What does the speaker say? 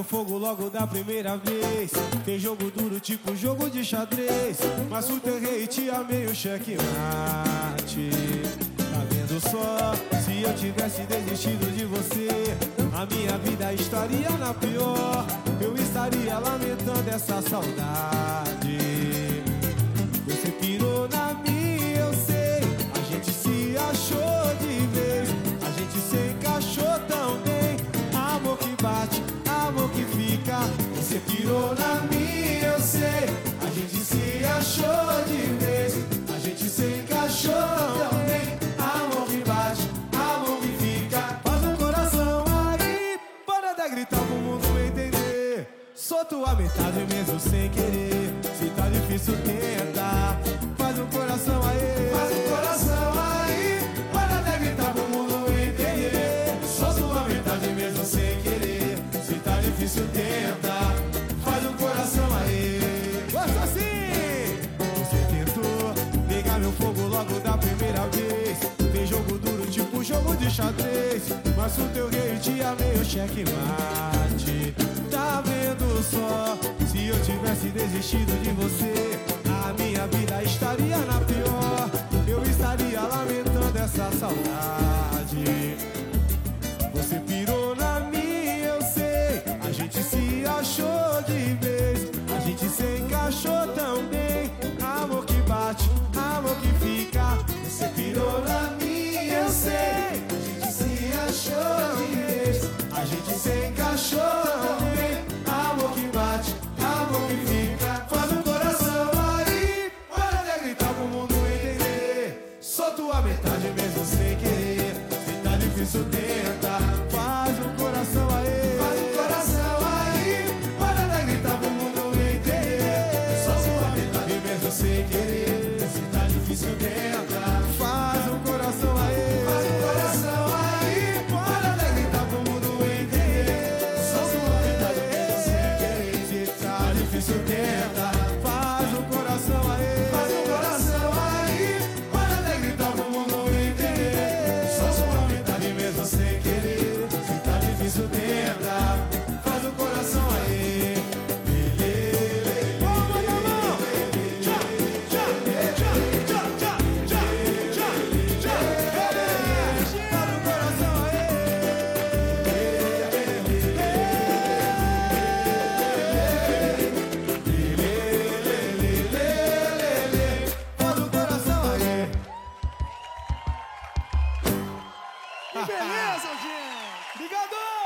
fogo logo da primeira vez. Tem jogo duro tipo jogo de xadrez, mas o teu rei te amei o checkmate. Tá vendo só? Se eu tivesse desistido de você, a minha vida estaria na pior. Eu estaria lamentando essa saudade. Você pirou na minha, eu sei. A gente se achou de vez, a gente se encaixou tão bem. Amor que bate, amor que fica. Você pirou na minha, eu sei. A gente se achou de vez, a gente se encaixou tão bem. Amor que bate, amor que fica. Faz um coração aí, para de gritar pro mundo entender. Sou tua metade mesmo sem querer. Se tá difícil, tenta. Faz um coração aí, faz um coração aí, para de gritar pro mundo entender. Sou tua metade mesmo sem querer. Se tá difícil, tenta. Faz um coração aí. Gosto assim! Você tentou pegar meu fogo logo da primeira vez. Tem jogo duro tipo jogo de xadrez, mas o teu rei te amei o checkmate. Tá vendo só? Se eu tivesse desistido de você, a minha vida estaria na pior. Eu estaria lamentando essa saudade. Você pirou na minha, eu sei. A gente se achou de vez, a gente se encaixou tão bem. Amor que bate, amor que fica. Você pirou na minha, eu sei. A gente se achou de vez, a gente se encaixou tão bem. Amor que bate, amor que fica. Faz um coração aí, para de gritar pro mundo entender. Sou tua metade mesmo sem querer. Se tá difícil, tenta. Faz um coração aí, faz um coração aí, para de gritar pro mundo entender. Sou tua metade mesmo sem querer. Se tá difícil, tenta. Faz um coração aí, faz um coração aí, para de gritar pro mundo entender. Sou tua metade mesmo sem querer. Se tá difícil, tenta. Faz um coração aí, faz um coração aí, para de gritar pro mundo entender. Sou sua metade mesmo sem querer. Se tá difícil, tenta. Faz um coração aí. Palma na mão. Tchá, tchá, tchá, tchá, tchá, tchá, tchá, tchá. Faz um coração aí. Faz um coração aí. Que beleza, gente! Obrigado!